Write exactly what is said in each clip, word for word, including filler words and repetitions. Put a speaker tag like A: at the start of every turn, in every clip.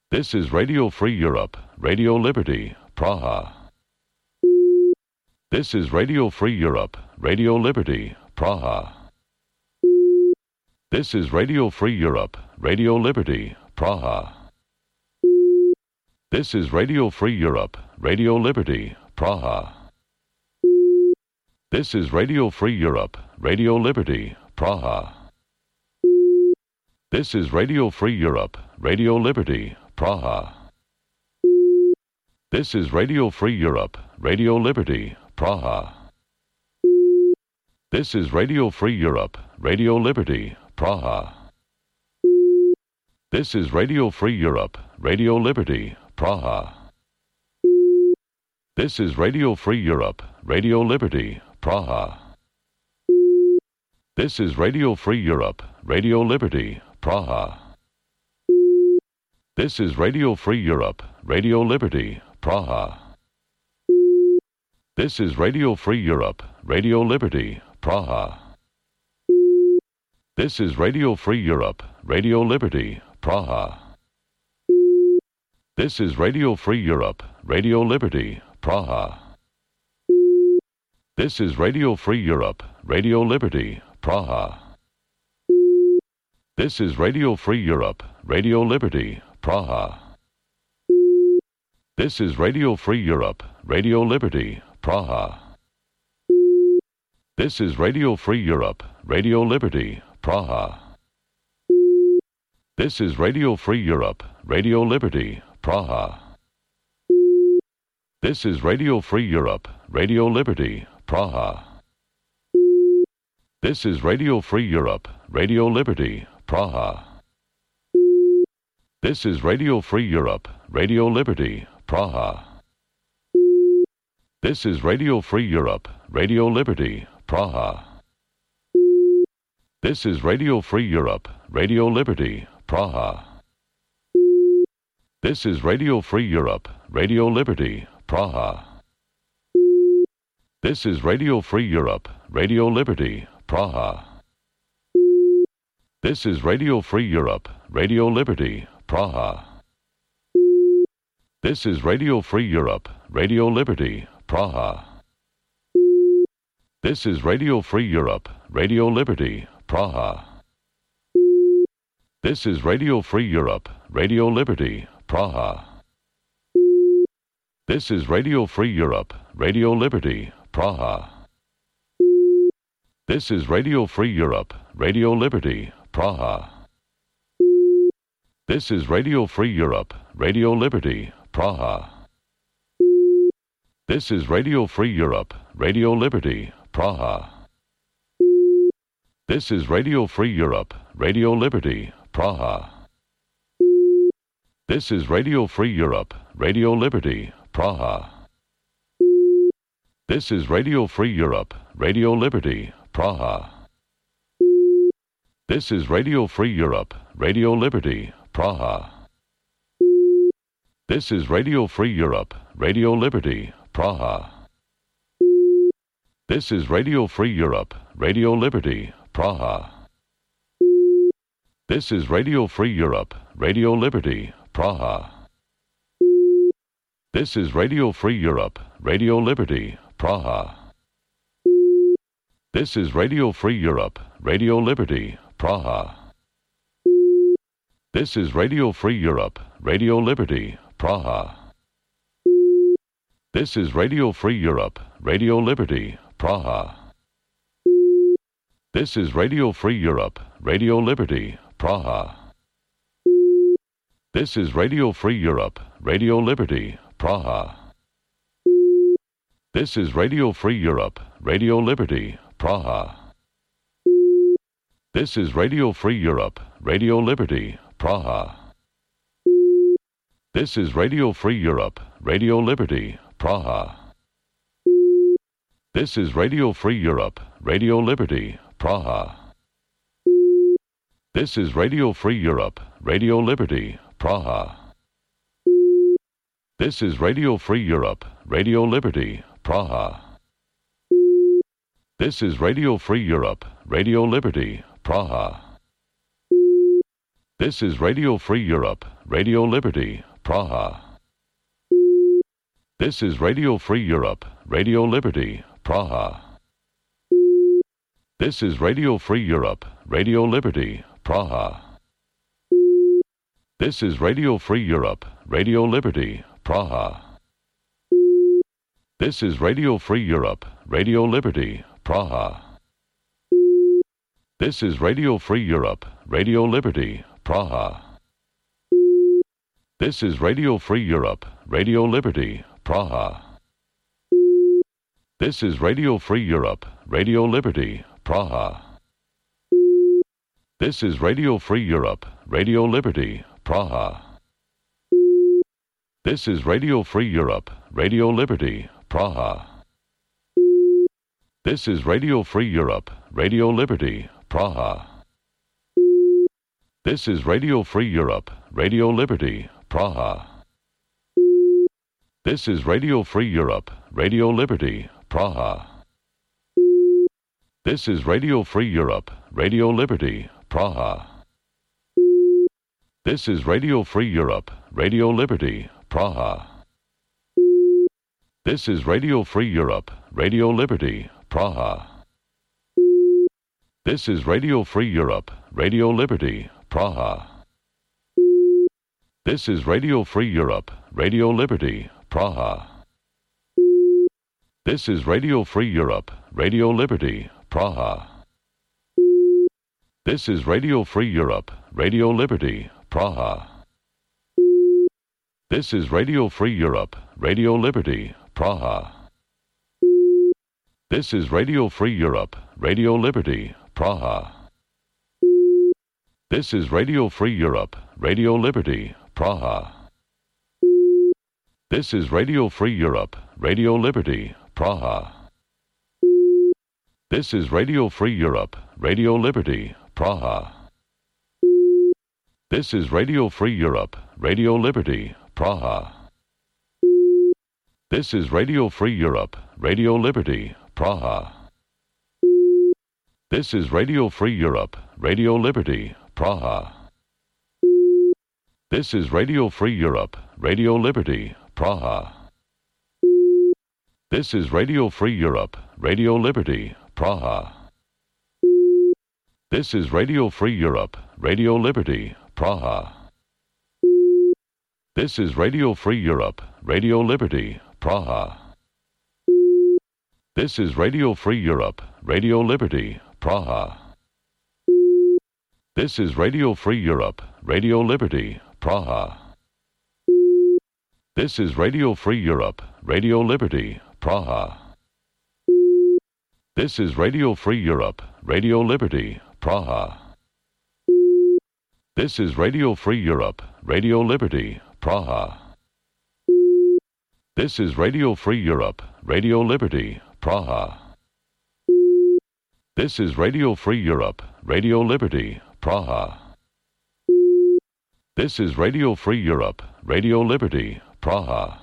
A: This is Radio Free Europe, Radio Liberty, Praha. This is Radio Free Europe, Radio Liberty, Praha. This is Radio Free Europe, Radio Liberty, Praha. This is Radio Free Europe, Radio Liberty, Praha. This is Radio Free Europe, Radio Liberty, Praha. This is Radio Free Europe, Radio Liberty, Praha. This is Radio Free Europe, Radio Liberty, Praha. This is Radio Free Europe, Radio Liberty, Praha. This is Radio Free Europe, Radio Liberty, Praha. This is Radio Free Europe, Radio Liberty, Praha. This is Radio Free Europe, Radio Liberty, Praha. This is Radio Free Europe, Radio Liberty, Praha. This is Radio Free Europe, Radio Liberty, Praha. This is Radio Free Europe, Radio Liberty, Praha. This is Radio Free Europe, Radio Liberty, Praha. This is Radio Free Europe, Radio Liberty, Praha. This is Radio Free Europe, Radio Liberty, Praha. This is Radio Free Europe, Radio Liberty, Praha. This is Radio Free Europe, Radio Liberty, Praha. This is Radio Free Europe, Radio Liberty, Praha. This is Radio Free Europe, Radio Liberty, Praha. This is Radio Free Europe, Radio Liberty, Praha. This is Radio Free Europe, Radio Liberty, Praha. This is Radio Free Europe, Radio Liberty, Praha. This is Radio Free Europe, Radio Liberty, Praha. This is Radio Free Europe, Radio Liberty, Praha. This is Radio Free Europe, Radio Liberty, Praha. This is Radio Free Europe, Radio Liberty, Praha. This is Radio Free Europe, Radio Liberty, Praha. This is Radio Free Europe, Radio Liberty, Praha. This is Radio Free Europe, Radio Liberty, Praha. This is Radio Free Europe, Radio Liberty, Praha. This is Radio Free Europe, Radio Liberty, Praha. This is Radio Free Europe, Radio Liberty, Praha. This is Radio Free Europe, Radio Liberty, Praha. This is Radio Free Europe, Radio Liberty, Praha. This is Radio Free Europe, Radio Liberty, Praha. This is Radio Free Europe, Radio Liberty, Praha. This is Radio Free Europe, Radio Liberty, Praha. This is Radio Free Europe, Radio Liberty, Praha. This is Radio Free Europe, Radio Liberty, Praha. This is Radio Free Europe, Radio Liberty, Praha. This is Radio Free Europe, Radio Liberty, Praha. This is Radio Free Europe, Radio Liberty, Praha. This is Radio Free Europe, Radio Liberty, Praha. This is Radio Free Europe, Radio Liberty, Praha. This is Radio Free Europe, Radio Liberty, Praha. This is Radio Free Europe, Radio Liberty, Praha. This is Radio Free Europe, Radio Liberty, Praha. This is Radio Free Europe, Radio Liberty, Praha. This is Radio Free Europe, Radio Liberty, Praha. This is Radio Free Europe, Radio Liberty, Praha. This is Radio Free Europe, Radio Liberty, Praha. This is Radio Free Europe, Radio Liberty, Praha. This is Radio Free Europe, Radio Liberty, Praha. This is Radio Free Europe, Radio Liberty, Praha. This is Radio Free Europe, Radio Liberty, Praha. This is Radio Free Europe, Radio Liberty, Praha. This is Radio Free Europe, Radio Liberty, Praha. This is Radio Free Europe, Radio Liberty, Praha. This is Radio Free Europe, Radio Liberty, Praha. This is Radio Free Europe, Radio Liberty, Praha. This is Radio Free Europe, Radio Liberty, Praha. This is Radio Free Europe, Radio Liberty, Praha. This is Radio Free Europe, Radio Liberty, Praha. This is Radio Free Europe, Radio Liberty, Praha. This is Radio Free Europe, Radio Liberty, Praha. This is Radio Free Europe, Radio Liberty, Praha. This is Radio Free Europe, Radio Liberty, Praha. This is Radio Free Europe, Radio Liberty, Praha. This is Radio Free Europe, Radio Liberty, Praha. This is Radio Free Europe, Radio Liberty, Praha. This is Radio Free Europe, Radio Liberty, Praha. This is Radio Free Europe, Radio Liberty, Praha. This is Radio Free Europe, Radio Liberty, Praha. This is Radio Free Europe, Radio Liberty, Praha. This is Radio Free Europe, Radio Liberty, Praha. This is Radio Free Europe, Radio Liberty, Praha. This is Radio Free Europe, Radio Liberty, Praha. This is Radio Free Europe, Radio Liberty, Praha. This is Radio Free Europe, Radio Liberty, Praha. This is Radio Free Europe, Radio Liberty, Praha. This is Radio Free Europe, Radio Liberty, Praha. This is Radio Free Europe, Radio Liberty, Praha. This is Radio Free Europe, Radio Liberty, Praha. This is Radio Free Europe, Radio Liberty, Praha. This is Radio Free Europe, Radio Liberty, Praha. This is Radio Free Europe, Radio Liberty, Praha. This is Radio Free Europe, Radio Liberty, Praha. This is Radio Free Europe, Radio Liberty, Praha. This is Radio Free Europe, Radio Liberty, Praha. This is Radio Free Europe, Radio Liberty, Praha. This is Radio Free Europe, Radio Liberty, Praha. This is Radio Free Europe, Radio Liberty, Praha. This is Radio Free Europe, Radio Liberty, Praha.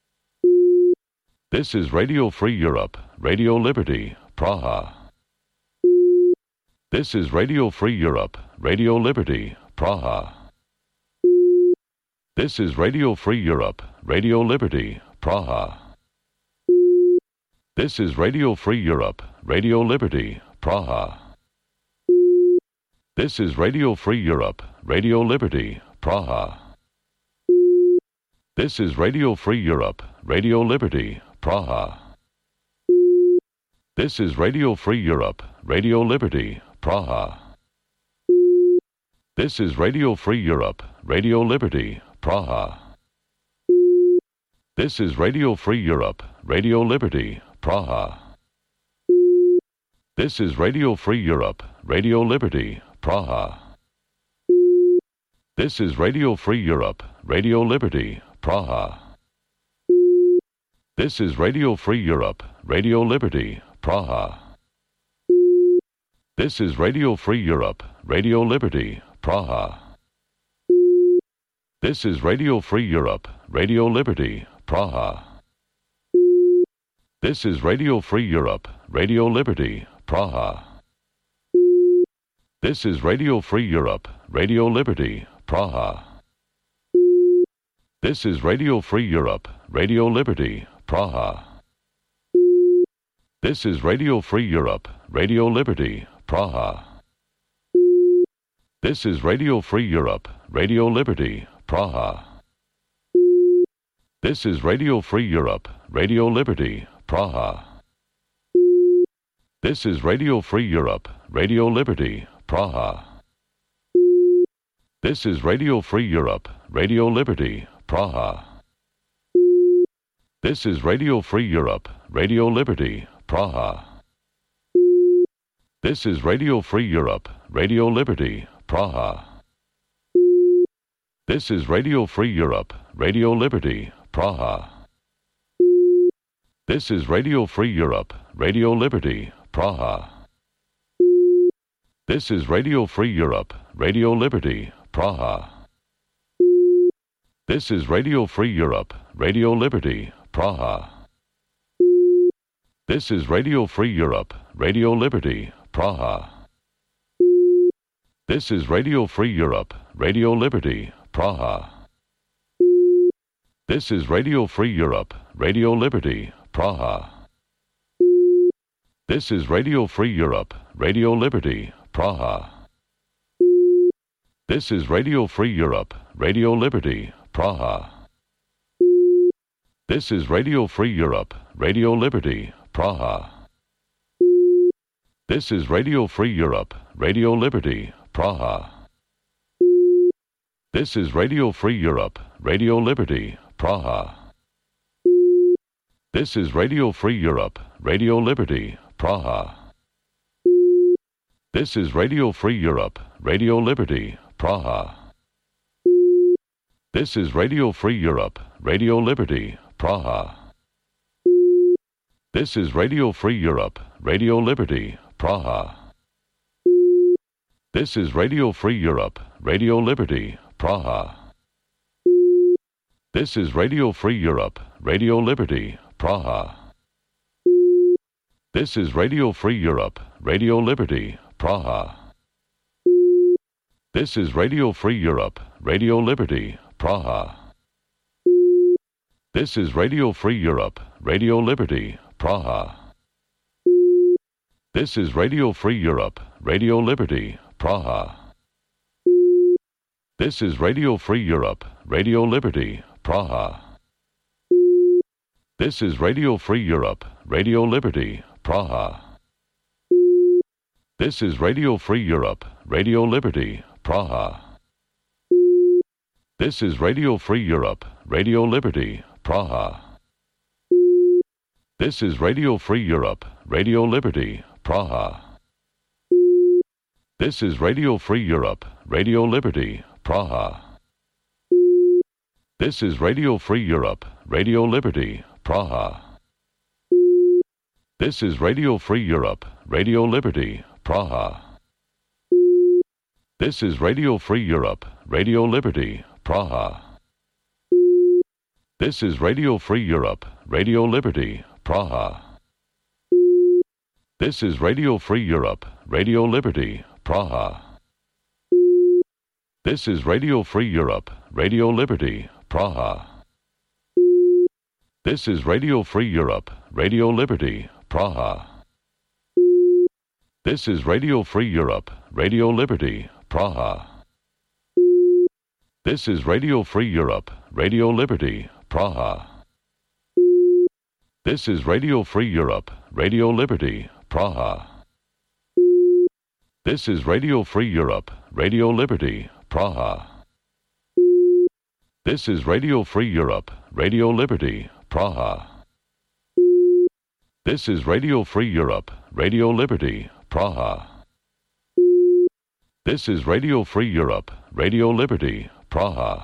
A: This is Radio Free Europe, Radio Liberty, Praha. This is Radio Free Europe, Radio Liberty, Praha. This is Radio Free Europe, Radio Liberty, Praha. This is Radio Free Europe, Radio Liberty, Praha. This is Radio Free Europe, Radio Liberty, Praha. This is Radio Free Europe, Radio Liberty, Praha. This is Radio Free Europe, Radio Liberty, Praha. This is Radio Free Europe, Radio Liberty, Praha. This is Radio Free Europe, Radio Liberty, Praha. This is Radio Free Europe, Radio Liberty, Praha. This is Radio Free Europe, Radio Liberty, Praha. This is Radio Free Europe, Radio Liberty, Praha. This is Radio Free Europe, Radio Liberty, Praha. This is Radio Free Europe, Radio Liberty, Praha. This is Radio Free Europe, Radio Liberty, Praha. This is Radio Free Europe, Radio Liberty, Praha. This is Radio Free Europe, Radio Liberty, Praha. This is Radio Free Europe, Radio Liberty, Praha. This is Radio Free Europe, Radio Liberty, Praha. This is Radio Free Europe, Radio Liberty, Praha. This is Radio Free Europe, Radio Liberty, Praha. This is Radio Free Europe, Radio Liberty, Praha. This is Radio Free Europe, Radio Liberty, Praha. This is Radio Free Europe, Radio Liberty, Praha. This is Radio Free Europe, Radio Liberty, Praha. This is Radio Free Europe, Radio Liberty, Praha. This is Radio Free Europe, Radio Liberty, Praha. This is Radio Free Europe, Radio Liberty, Praha. This is Radio Free Europe, Radio Liberty, Praha. This is Radio Free Europe, Radio Liberty, Praha. This is Radio Free Europe, Radio Liberty, Praha. This is Radio Free Europe, Radio Liberty, Praha. This is Radio Free Europe, Radio Liberty, Praha. This is Radio Free Europe, Radio Liberty, Praha. This is Radio Free Europe, Radio Liberty, Praha. This is Radio Free Europe, Radio Liberty, Praha. This is Radio Free Europe, Radio Liberty, Praha. This is Radio Free Europe, Radio Liberty, Praha. This is Radio Free Europe, Radio Liberty, Praha. This is Radio Free Europe, Radio Liberty, Praha. This is Radio Free Europe, Radio Liberty, Praha. This is Radio Free Europe, Radio Liberty, Praha. This is Radio Free Europe, Radio Liberty, Praha. This is Radio Free Europe, Radio Liberty, Praha. This is Radio Free Europe, Radio Liberty, Praha. This is Radio Free Europe, Radio Liberty, Praha. This is Radio Free Europe, Radio Liberty, Praha. This is Radio Free Europe, Radio Liberty, Praha. This is Radio Free Europe, Radio Liberty, Praha. This is Radio Free Europe, Radio Liberty, Praha. This is Radio Free Europe, Radio Liberty, Praha. This is Radio Free Europe, Radio Liberty, Praha. This is Radio Free Europe, Radio Liberty, Praha. This is Radio Free Europe, Radio Liberty, Praha. This is Radio Free Europe, Radio Liberty, Praha. This is Radio Free Europe, Radio Liberty, Praha. This is Radio Free Europe, Radio Liberty, Praha. This is Radio Free Europe, Radio Liberty, Praha. This is Radio Free Europe, Radio Liberty, Praha. This is Radio Free Europe, Radio Liberty, Praha. This is Radio Free Europe, Radio Liberty, Praha. This is Radio Free Europe, Radio Liberty, Praha. This is Radio Free Europe, Radio Liberty, Praha. This is Radio Free Europe, Radio Liberty, Praha. This is Radio Free Europe, Radio Liberty, Praha. This is Radio Free Europe, Radio Liberty, Praha.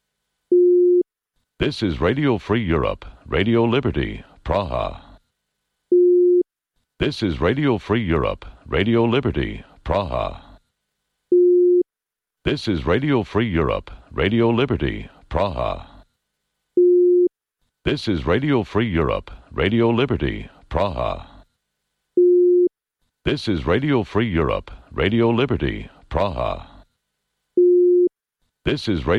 A: This is Radio Free Europe, Radio Liberty, Praha. This is Radio Free Europe, Radio Liberty, Praha. This is Radio Free Europe, Radio Liberty, Praha. This is Radio Free Europe, Radio Liberty, Praha. This is Radio Free Europe, Radio Liberty, Praha. This is Radio